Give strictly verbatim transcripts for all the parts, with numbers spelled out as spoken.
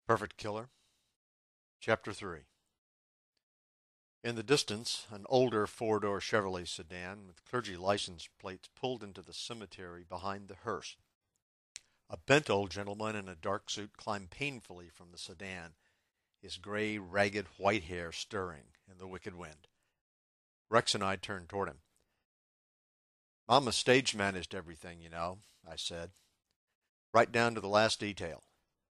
Perfect Killer, Chapter three. In the distance, an older four-door Chevrolet sedan with clergy license plates pulled into the cemetery behind the hearse. A bent old gentleman in a dark suit climbed painfully from the sedan, his gray, ragged white hair stirring in the wicked wind. Rex and I turned toward him. "Mama stage managed everything, you know," I said, "right down to the last detail."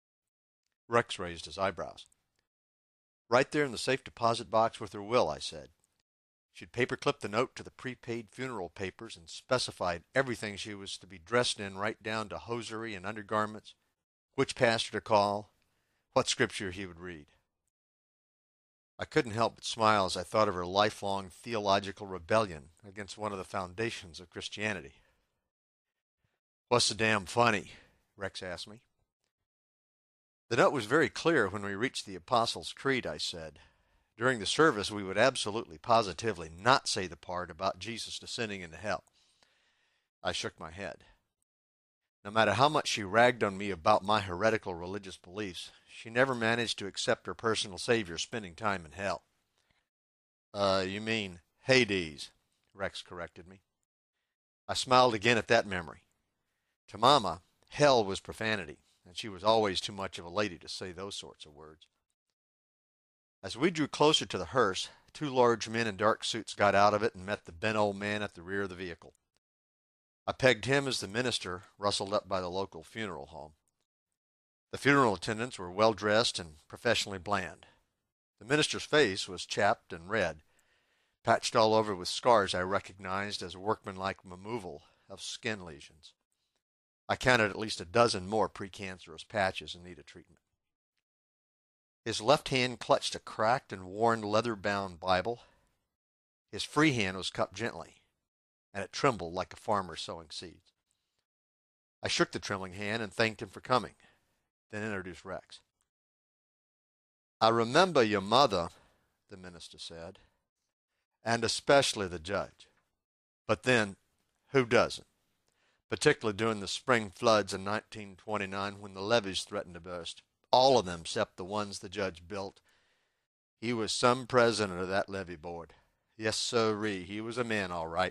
Rex raised his eyebrows. "Right there in the safe deposit box with her will," I said. She'd paperclipped the note to the prepaid funeral papers and specified everything she was to be dressed in, right down to hosiery and undergarments, which pastor to call, what scripture he would read. I couldn't help but smile as I thought of her lifelong theological rebellion against one of the foundations of Christianity. "What's so damn funny?" Rex asked me. "The note was very clear when we reached the Apostles' Creed," I said. "During the service, we would absolutely, positively not say the part about Jesus descending into hell." I shook my head. No matter how much she ragged on me about my heretical religious beliefs, she never managed to accept her personal Savior spending time in hell. Uh, you mean Hades," Rex corrected me. I smiled again at that memory. To Mama, hell was profanity, and she was always too much of a lady to say those sorts of words. As we drew closer to the hearse, two large men in dark suits got out of it and met the bent old man at the rear of the vehicle. I pegged him as the minister rustled up by the local funeral home. The funeral attendants were well-dressed and professionally bland. The minister's face was chapped and red, patched all over with scars I recognized as workmanlike removal of skin lesions. I counted at least a dozen more precancerous patches in need of treatment. His left hand clutched a cracked and worn leather-bound Bible. His free hand was cupped gently, and it trembled like a farmer sowing seeds. I shook the trembling hand and thanked him for coming, then introduced Rex. "I remember your mother," the minister said, "and especially the judge. But then, who doesn't? Particularly during the spring floods in nineteen twenty-nine when the levees threatened to burst. All of them except the ones the judge built. He was some president of that levee board. Yes, sirree, he was a man, all right."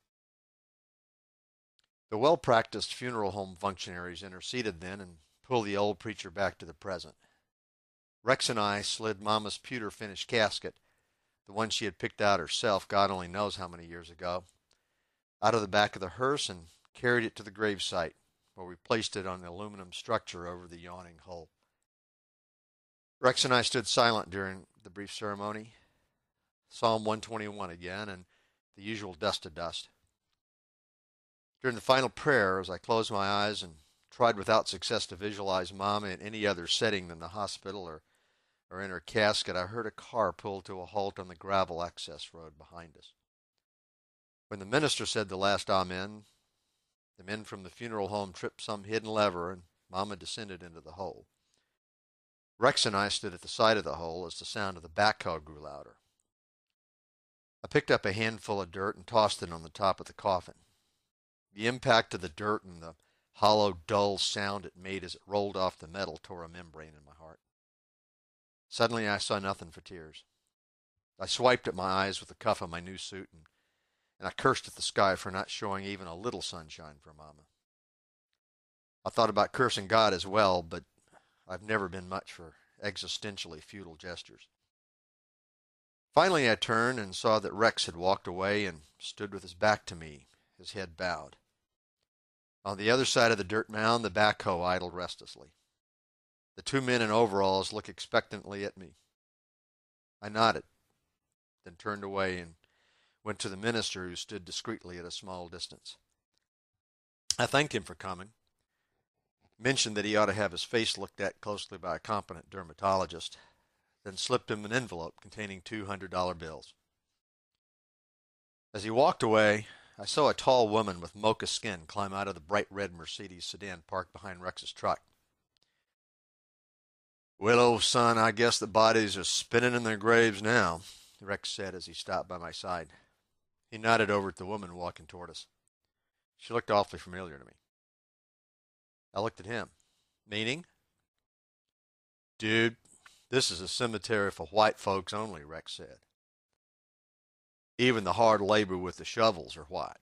The well-practiced funeral home functionaries interceded then and pulled the old preacher back to the present. Rex and I slid Mama's pewter-finished casket, the one she had picked out herself, God only knows how many years ago, out of the back of the hearse and carried it to the gravesite, where we placed it on the aluminum structure over the yawning hole. Rex and I stood silent during the brief ceremony. Psalm one twenty-one again, and the usual dust to dust. During the final prayer, as I closed my eyes and tried without success to visualize Mama in any other setting than the hospital or, or in her casket, I heard a car pull to a halt on the gravel access road behind us. When the minister said the last amen, the men from the funeral home tripped some hidden lever, and Mama descended into the hole. Rex and I stood at the side of the hole as the sound of the backhoe grew louder. I picked up a handful of dirt and tossed it on the top of the coffin. The impact of the dirt and the hollow, dull sound it made as it rolled off the metal tore a membrane in my heart. Suddenly I saw nothing for tears. I swiped at my eyes with the cuff of my new suit, and, and I cursed at the sky for not showing even a little sunshine for Mama. I thought about cursing God as well, but I've never been much for existentially futile gestures. Finally I turned and saw that Rex had walked away and stood with his back to me, his head bowed. On the other side of the dirt mound, the backhoe idled restlessly. The two men in overalls looked expectantly at me. I nodded, then turned away and went to the minister, who stood discreetly at a small distance. I thanked him for coming, mentioned that he ought to have his face looked at closely by a competent dermatologist, then slipped him an envelope containing two hundred dollar bills. As he walked away, I saw a tall woman with mocha skin climb out of the bright red Mercedes sedan parked behind Rex's truck. "Well, old son, I guess the bodies are spinning in their graves now," Rex said as he stopped by my side. He nodded over at the woman walking toward us. She looked awfully familiar to me. I looked at him. "Meaning?" Dude, this is a cemetery for white folks only, Rex said. Even the hard labor with the shovels are white.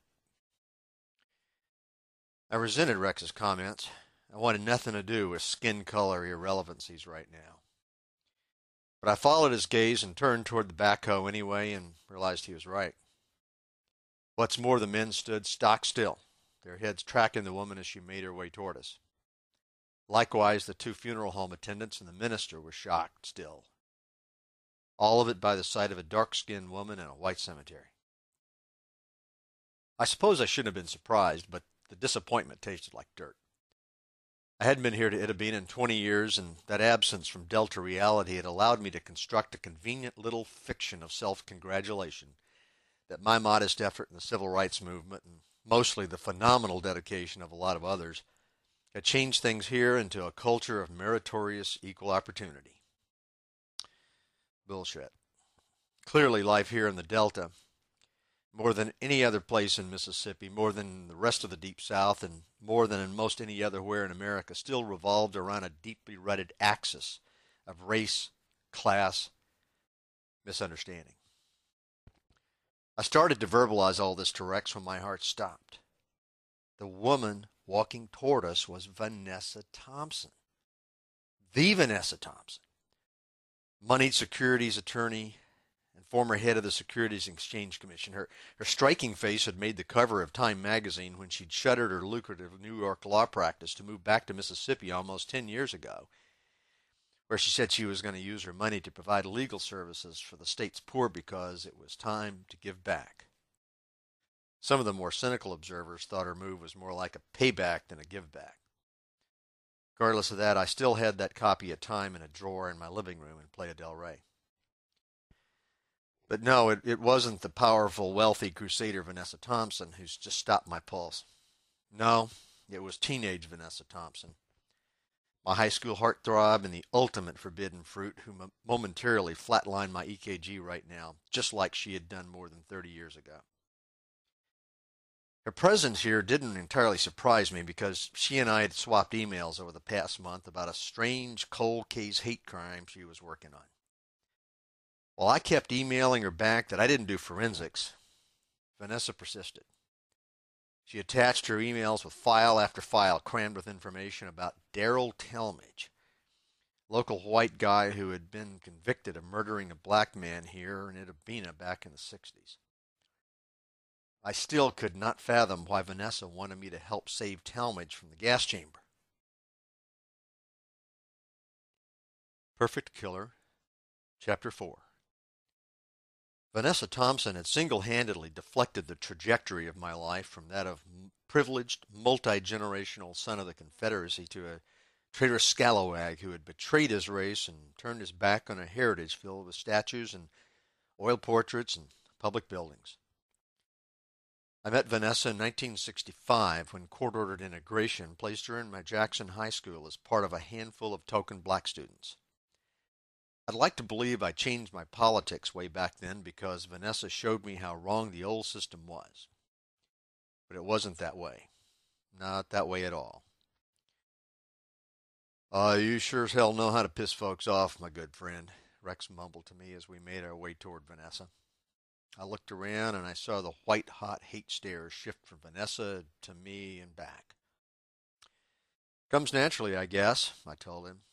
I resented Rex's comments. I wanted nothing to do with skin color irrelevancies right now. But I followed his gaze and turned toward the backhoe anyway and realized he was right. What's more, the men stood stock still, their heads tracking the woman as she made her way toward us. Likewise, the two funeral home attendants and the minister were shocked still. All of it by the sight of a dark-skinned woman in a white cemetery. I suppose I shouldn't have been surprised, but the disappointment tasted like dirt. I hadn't been here to Itta Bena in twenty years, and that absence from Delta reality had allowed me to construct a convenient little fiction of self-congratulation that my modest effort in the civil rights movement, and mostly the phenomenal dedication of a lot of others, had changed things here into a culture of meritorious equal opportunity. Bullshit. Clearly, life here in the Delta, more than any other place in Mississippi, more than the rest of the Deep South, and more than in most any other where in America, still revolved around a deeply rutted axis of race, class, misunderstanding. I started to verbalize all this to Rex when my heart stopped. The woman walking toward us was Vanessa Thompson. The Vanessa Thompson. Moneyed securities attorney and former head of the Securities and Exchange Commission. Her, her striking face had made the cover of Time magazine when she'd shuttered her lucrative New York law practice to move back to Mississippi almost ten years ago, where she said she was going to use her money to provide legal services for the state's poor because it was time to give back. Some of the more cynical observers thought her move was more like a payback than a give back. Regardless of that, I still had that copy of Time in a drawer in my living room in Playa del Rey. But no, it, it wasn't the powerful, wealthy crusader Vanessa Thompson who's just stopped my pulse. No, it was teenage Vanessa Thompson, my high school heartthrob and the ultimate forbidden fruit who momentarily flatlined my E K G right now, just like she had done more than thirty years ago. Her presence here didn't entirely surprise me because she and I had swapped emails over the past month about a strange cold case hate crime she was working on. While I kept emailing her back that I didn't do forensics, Vanessa persisted. She attached her emails with file after file crammed with information about Daryl Talmadge, local white guy who had been convicted of murdering a black man here in Itta Bena back in the sixties. I still could not fathom why Vanessa wanted me to help save Talmadge from the gas chamber. Perfect Killer, Chapter four. Vanessa Thompson had single-handedly deflected the trajectory of my life from that of privileged, multi-generational son of the Confederacy to a traitorous scalawag who had betrayed his race and turned his back on a heritage filled with statues and oil portraits and public buildings. I met Vanessa in nineteen sixty-five when court-ordered integration placed her in my Jackson High School as part of a handful of token black students. I'd like to believe I changed my politics way back then because Vanessa showed me how wrong the old system was. But it wasn't that way. Not that way at all. Uh, you sure as hell know how to piss folks off, my good friend, Rex mumbled to me as we made our way toward Vanessa. I looked around and I saw the white-hot hate stares shift from Vanessa to me and back. Comes naturally, I guess, I told him.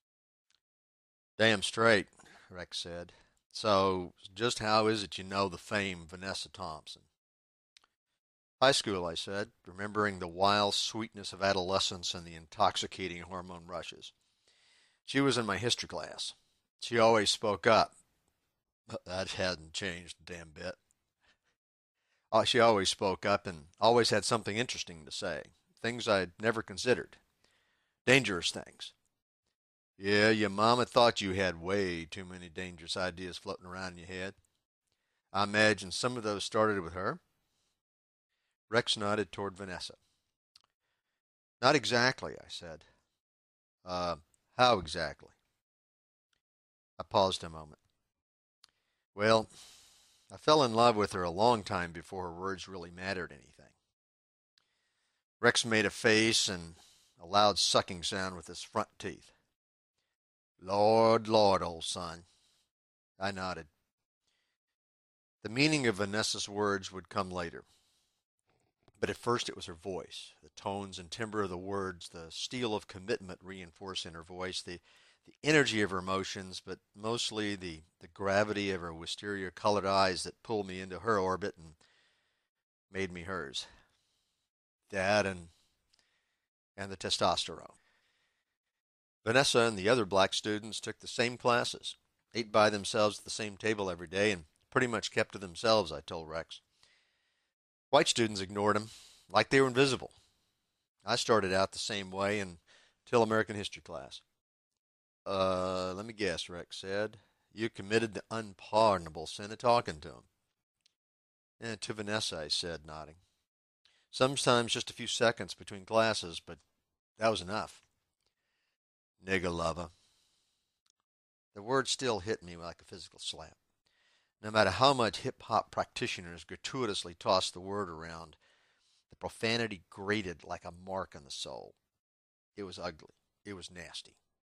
Damn straight, Rex said. So, just how is it you know the famed Vanessa Thompson? High school, I said, remembering the wild sweetness of adolescence and the intoxicating hormone rushes. She was in my history class. She always spoke up. That hadn't changed a damn bit. Uh, she always spoke up and always had something interesting to say. Things I'd never considered. Dangerous things. Yeah, your mama thought you had way too many dangerous ideas floating around in your head. I imagine some of those started with her. Rex nodded toward Vanessa. Not exactly, I said. Uh, how exactly? I paused a moment. Well, I fell in love with her a long time before her words really mattered anything. Rex made a face and a loud sucking sound with his front teeth. Lord, Lord, old son. I nodded. The meaning of Vanessa's words would come later. But at first it was her voice, the tones and timbre of the words, the steel of commitment reinforced in her voice, the, the energy of her emotions, but mostly the, the gravity of her wisteria-colored eyes that pulled me into her orbit and made me hers. That and, and the testosterone. Vanessa and the other black students took the same classes, ate by themselves at the same table every day, and pretty much kept to themselves, I told Rex. White students ignored him, like they were invisible. I started out the same way until American history class. Uh, let me guess, Rex said. You committed the unpardonable sin of talking to him. Eh, to Vanessa, I said, nodding. Sometimes just a few seconds between classes, but that was enough. Nigger lover. The word still hit me like a physical slap. No matter how much hip-hop practitioners gratuitously tossed the word around, the profanity grated like a mark on the soul. It was ugly. It was nasty.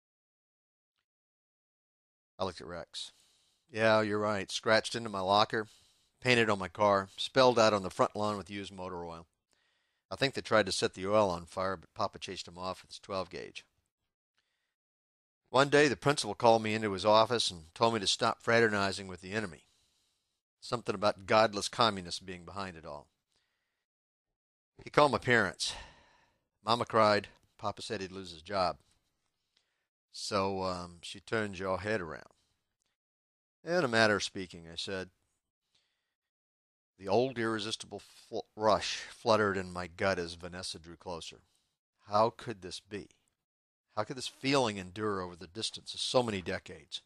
I looked at Rex. Yeah, you're right. Scratched into my locker, painted on my car, spelled out on the front lawn with used motor oil. I think they tried to set the oil on fire, but Papa chased him off with his twelve gauge. One day, the principal called me into his office and told me to stop fraternizing with the enemy. Something about godless communists being behind it all. He called my parents. Mama cried. Papa said he'd lose his job. So um, she turned your head around. In a matter of speaking, I said. The old irresistible fl- rush fluttered in my gut as Vanessa drew closer. How could this be? How could this feeling endure over the distance of so many decades?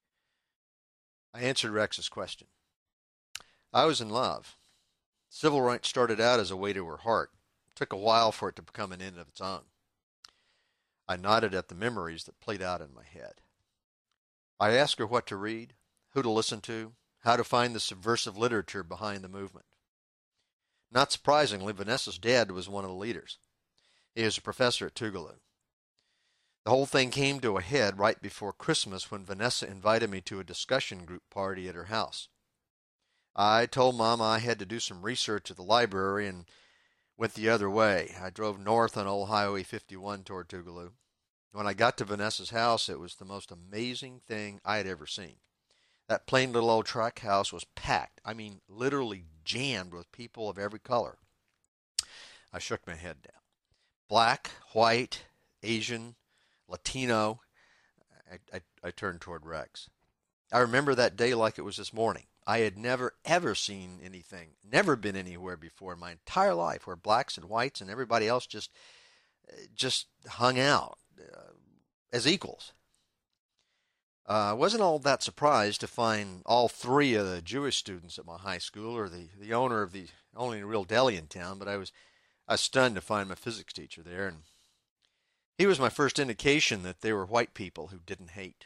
I answered Rex's question. I was in love. Civil rights started out as a way to her heart. It took a while for it to become an end of its own. I nodded at the memories that played out in my head. I asked her what to read, who to listen to, how to find the subversive literature behind the movement. Not surprisingly, Vanessa's dad was one of the leaders. He was a professor at Tougaloo. The whole thing came to a head right before Christmas when Vanessa invited me to a discussion group party at her house. I told Mama I had to do some research at the library and went the other way. I drove north on old Highway fifty-one toward Tougaloo. When I got to Vanessa's house, it was the most amazing thing I had ever seen. That plain little old tract house was packed. I mean, literally jammed with people of every color. I shook my head down. Black, white, Asian, Latino. I, I, I turned toward Rex. I remember that day like it was this morning. I had never, ever seen anything, never been anywhere before in my entire life where blacks and whites and everybody else just, just hung out uh, as equals. I uh, wasn't all that surprised to find all three of the Jewish students at my high school, or the, the owner of the only real deli in town, but I was, I was stunned to find my physics teacher there, and he was my first indication that they were white people who didn't hate.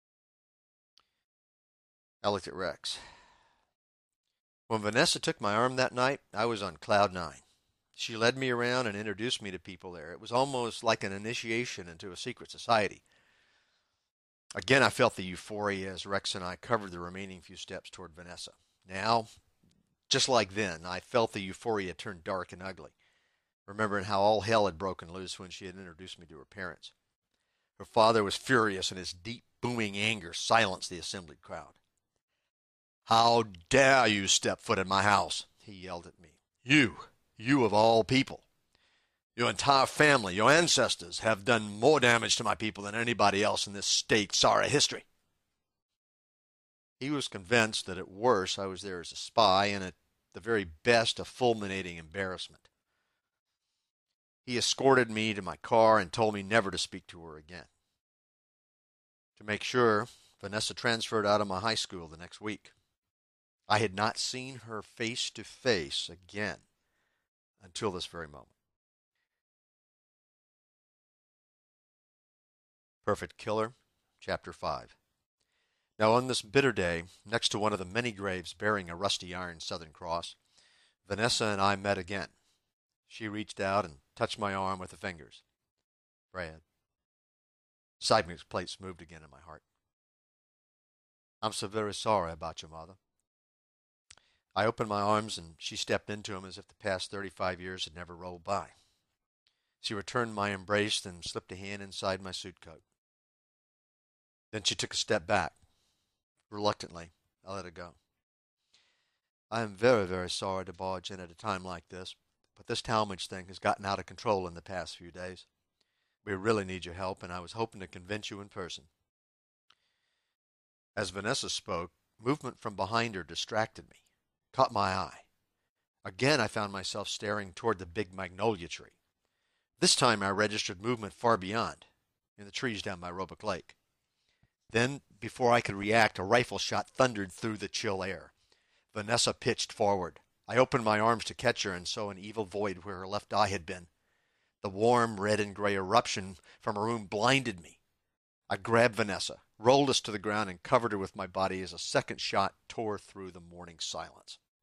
I looked at Rex. When Vanessa took my arm that night, I was on cloud nine. She led me around and introduced me to people there. It was almost like an initiation into a secret society. Again, I felt the euphoria as Rex and I covered the remaining few steps toward Vanessa. Now, just like then, I felt the euphoria turn dark and ugly, remembering how all hell had broken loose when she had introduced me to her parents. Her father was furious, and his deep, booming anger silenced the assembled crowd. "How dare you step foot in my house?" he yelled at me. "You, you of all people. Your entire family, your ancestors, have done more damage to my people than anybody else in this state's sorry history." He was convinced that at worst I was there as a spy, and at the very best a fulminating embarrassment. He escorted me to my car and told me never to speak to her again. To make sure, Vanessa transferred out of my high school the next week. I had not seen her face to face again until this very moment. Perfect Killer, Chapter five. Now on this bitter day, next to one of the many graves bearing a rusty iron Southern Cross, Vanessa and I met again. She reached out and touched my arm with her fingers. "Brad." Seismic plates moved again in my heart. I'm so very sorry about your mother. I opened my arms and she stepped into them as if the past thirty-five years had never rolled by. She returned my embrace and slipped a hand inside my suit coat. Then she took a step back. Reluctantly, I let her go. I am very, very sorry to barge in at a time like this, but this Talmadge thing has gotten out of control in the past few days. We really need your help, and I was hoping to convince you in person. As Vanessa spoke, movement from behind her distracted me, caught my eye. Again, I found myself staring toward the big magnolia tree. This time I registered movement far beyond, in the trees down by Roebuck Lake. Then, before I could react, a rifle shot thundered through the chill air. Vanessa pitched forward. I opened my arms to catch her and saw an evil void where her left eye had been. The warm red and gray eruption from her wound blinded me. I grabbed Vanessa, rolled us to the ground, and covered her with my body as a second shot tore through the morning silence.